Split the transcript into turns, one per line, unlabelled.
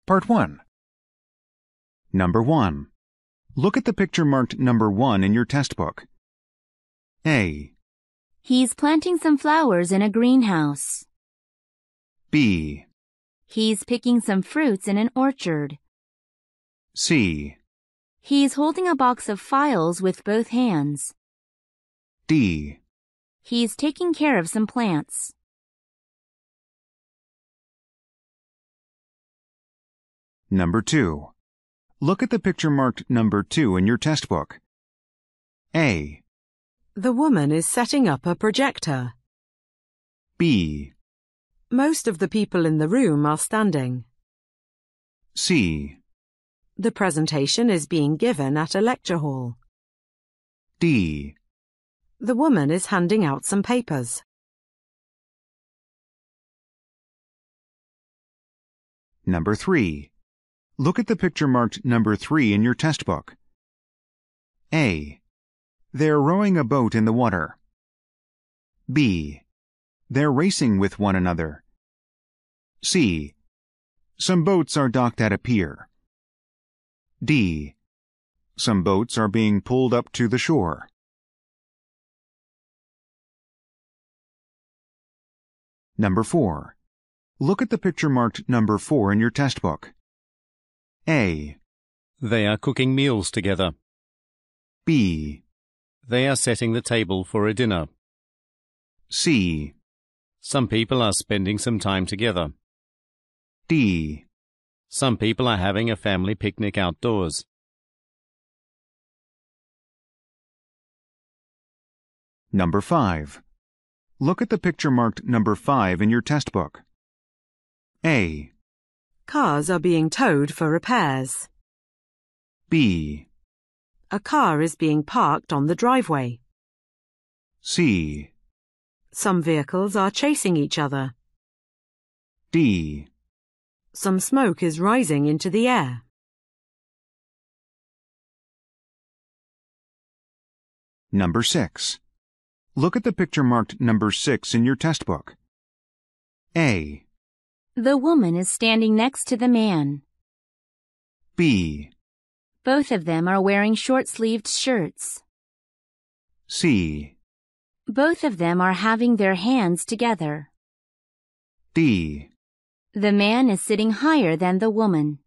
Part 1. Number 1. Look at the picture marked number 1 in your test book. A.
He's planting some flowers in a greenhouse.
B.
He's picking some fruits in an orchard.
C.
He's holding a box of files with both hands.
D.
He's taking care of some plants.
Number 2. Look at the picture marked number 2 in your test book. A.
The woman is setting up a projector.
B.
Most of the people in the room are standing.
C.
The presentation is being given at a lecture hall.
D.
The woman is handing out some papers.
Number 3. Look at the picture marked number 3 in your test book. A. They're rowing a boat in the water. B. They're racing with one another. C. Some boats are docked at a pier. D. Some boats are being pulled up to the shore. Number 4. Look at the picture marked number 4 in your test book. A.
They are cooking meals together.
B.
They are setting the table for a dinner.
C.
Some people are spending some time together.
D.
Some people are having a family picnic outdoors.
Number 5. Look at the picture marked number 5 in your test book. A.
Cars are being towed for repairs.
B.
A car is being parked on the driveway.
C.
Some vehicles are chasing each other.
D.
Some smoke is rising into the air.
Number 6. Look at the picture marked number 6 in your test book. A.
The woman is standing next to the man.
B.
Both of them are wearing short-sleeved shirts.
C.
Both of them are having their hands together.
D.
The man is sitting higher than the woman.